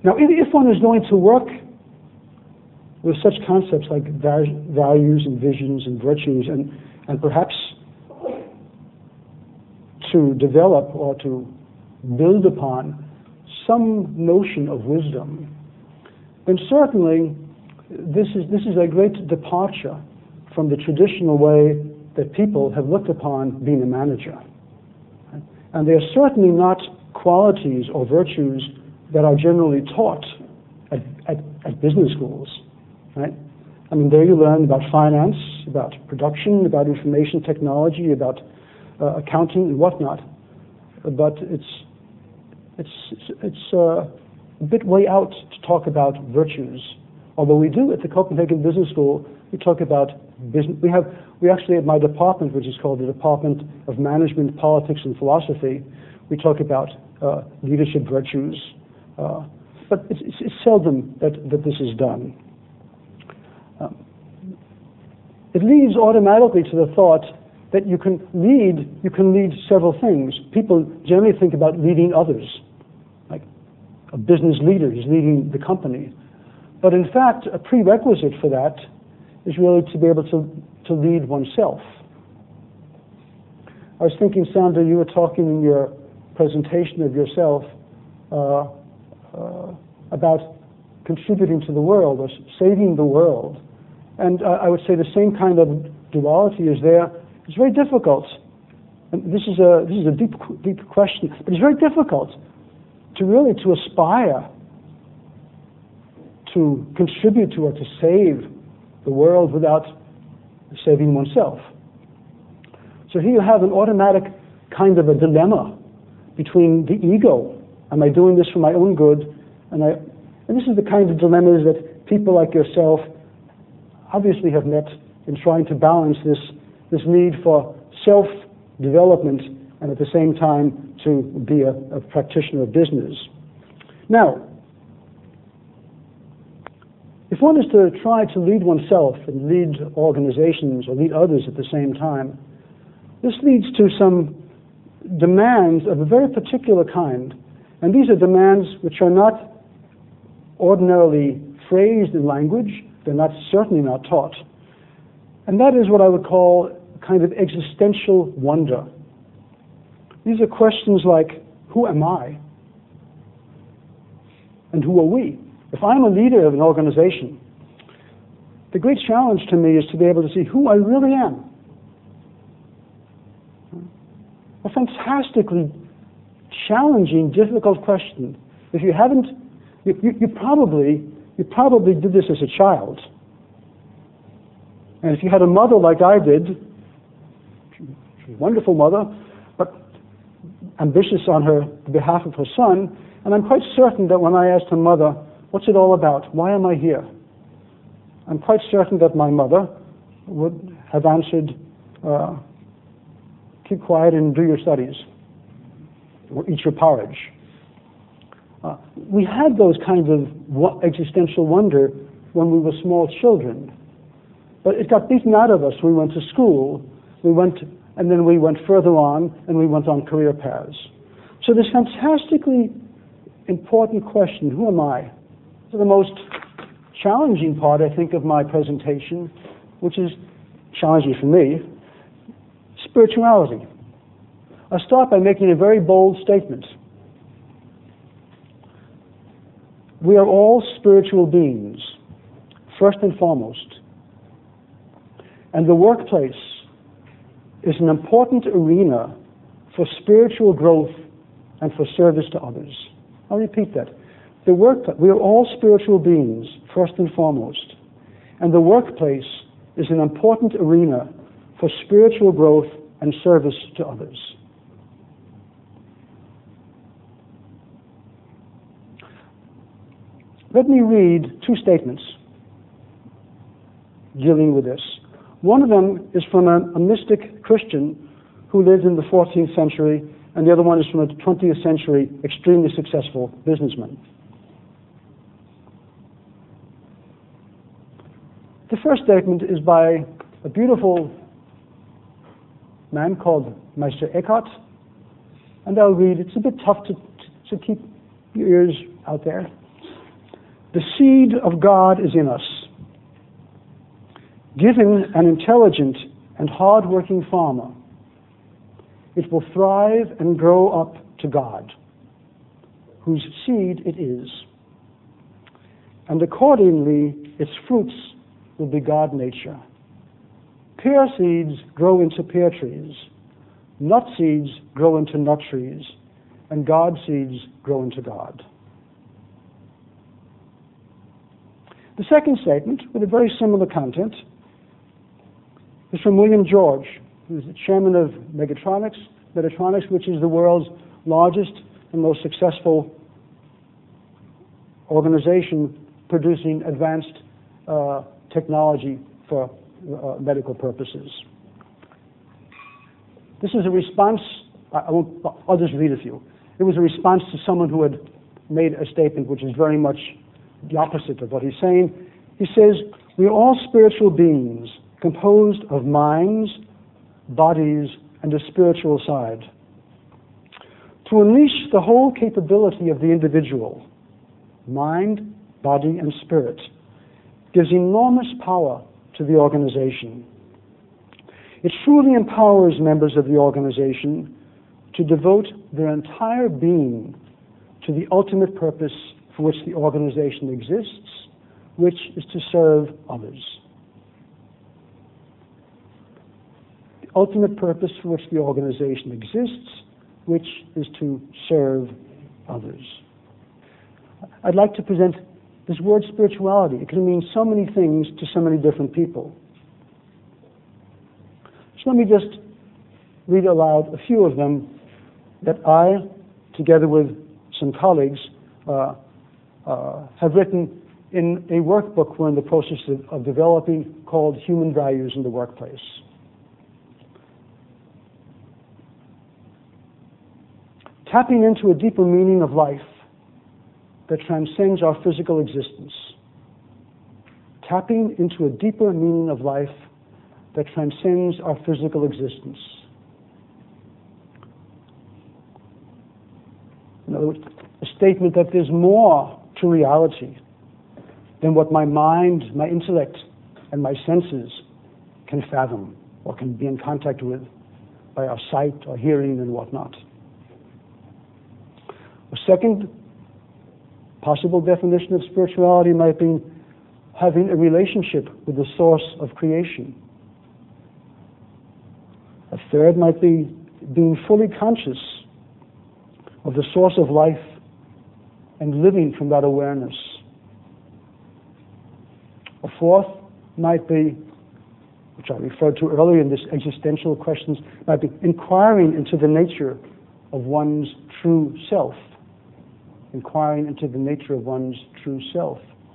Now, if one is going to work with such concepts like values and visions and virtues, and perhaps to develop or to build upon some notion of wisdom, then certainly this is a great departure from the traditional way that people have looked upon being a manager. And they are certainly not qualities or virtues that are generally taught at business schools, right? I mean, there you learn about finance, about production, about information technology, about accounting and whatnot. But it's a bit way out to talk about virtues. Although we do at the Copenhagen Business School, we talk about business. We actually at my department, which is called the Department of Management, Politics, and Philosophy, we talk about leadership virtues. But it's seldom that this is done. It leads automatically to the thought that you can lead several things. People generally think about leading others, like a business leader is leading the company. But in fact, a prerequisite for that is really to be able to lead oneself. I was thinking, Sandra, you were talking in your presentation of yourself about contributing to the world or saving the world. And I would say the same kind of duality is there. It's very difficult. And this is a deep question, but it's very difficult to aspire to contribute to or to save the world without saving oneself. So here you have an automatic kind of a dilemma between the ego. Am I doing this for my own good? And this is the kind of dilemmas that people like yourself obviously have met in trying to balance this need for self-development and at the same time to be a practitioner of business. Now, if one is to try to lead oneself and lead organizations or lead others at the same time, this leads to some demands of a very particular kind. And these are demands which are not ordinarily phrased in language. They're certainly not taught. And that is what I would call kind of existential wonder. These are questions like, who am I? And who are we? If I'm a leader of an organization, the great challenge to me is to be able to see who I really am. A fantastically challenging, difficult question. If you haven't, you probably did this as a child. And if you had a mother like I did, she's a wonderful mother, but ambitious on the behalf of her son, and I'm quite certain that when I asked her mother, what's it all about? Why am I here? I'm quite certain that my mother would have answered, keep quiet and do your studies, or eat your porridge. We had those kinds of existential wonder when we were small children. But it got beaten out of us. We went to school, and then we went further on, and we went on career paths. So this fantastically important question, who am I? So the most challenging part, I think, of my presentation, which is challenging for me, spirituality. I'll start by making a very bold statement. We are all spiritual beings, first and foremost. And the workplace is an important arena for spiritual growth and for service to others. I'll repeat that. We are all spiritual beings, first and foremost. And the workplace is an important arena for spiritual growth and service to others. Let me read two statements dealing with this. One of them is from a mystic Christian who lived in the 14th century, and the other one is from a 20th century extremely successful businessman. The first statement is by a beautiful man called Meister Eckhart, and I'll read. It's a bit tough to keep your ears out there. The seed of God is in us. Given an intelligent and hard-working farmer, it will thrive and grow up to God, whose seed it is. And accordingly, its fruits will be God nature. Pear seeds grow into pear trees, nut seeds grow into nut trees, and God seeds grow into God. The second statement, with a very similar content, is from William George, who is the chairman of Megatronics, which is the world's largest and most successful organization producing advanced technology for medical purposes. This is a response, I'll just read a few. It was a response to someone who had made a statement which is very much the opposite of what he's saying. He says, "We are all spiritual beings composed of minds, bodies, and a spiritual side. To unleash the whole capability of the individual, mind, body, and spirit, gives enormous power to the organization. It truly empowers members of the organization to devote their entire being to the ultimate purpose for which the organization exists, which is to serve others." The ultimate purpose for which the organization exists, which is to serve others. I'd like to present this word spirituality. It can mean so many things to so many different people. So let me just read aloud a few of them that I, together with some colleagues, have written in a workbook we're in the process of developing called Human Values in the Workplace. Tapping into a deeper meaning of life that transcends our physical existence. Tapping into a deeper meaning of life that transcends our physical existence. In other words, a statement that there's more to reality than what my mind, my intellect, and my senses can fathom or can be in contact with by our sight or hearing and whatnot. A second possible definition of spirituality might be having a relationship with the source of creation. A third might be being fully conscious of the source of life and living from that awareness. A fourth might be, which I referred to earlier in this existential questions, might be inquiring into the nature of one's true self. Inquiring into the nature of one's true self.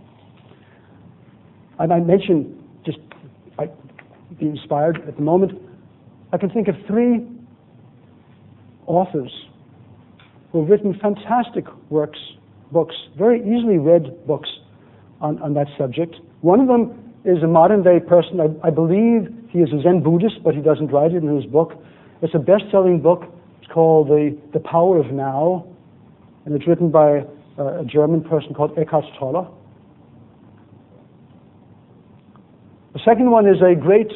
And I mentioned, just by being inspired at the moment, I can think of 3 authors who have written fantastic books, very easily read books on that subject. One of them is a modern day person. I believe he is a Zen Buddhist, but he doesn't write it in his book. It's a best-selling book. It's called The Power of Now, and it's written by a German person called Eckhart Tolle. The second one is a great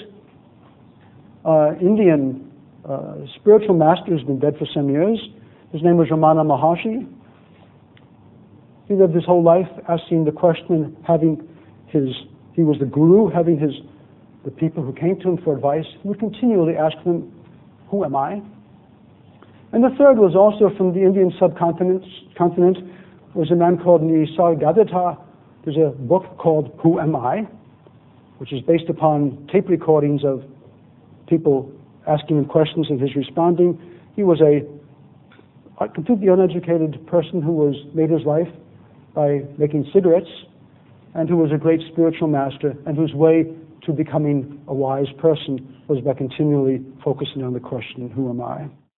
Indian spiritual master who's been dead for some years. His name was Ramana Maharshi. He lived his whole life asking the question, he was the guru, the people who came to him for advice, he would continually ask them, "Who am I?" And the third was also from the Indian subcontinent, was a man called Nisargadatta. There's a book called Who Am I?, which is based upon tape recordings of people asking him questions and his responding. He was a completely uneducated person who made his life by making cigarettes, and who was a great spiritual master, and whose way to becoming a wise person was by continually focusing on the question, who am I?